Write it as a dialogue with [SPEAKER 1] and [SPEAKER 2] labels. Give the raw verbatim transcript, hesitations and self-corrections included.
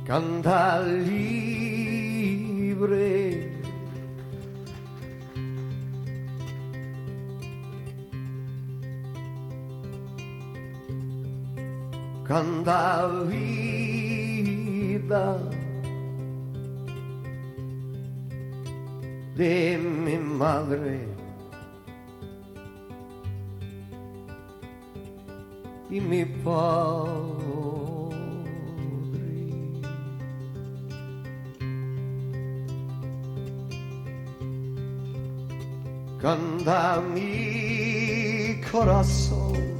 [SPEAKER 1] canta libre. Canta vida de mi madre y mi padre. Canta mi corazón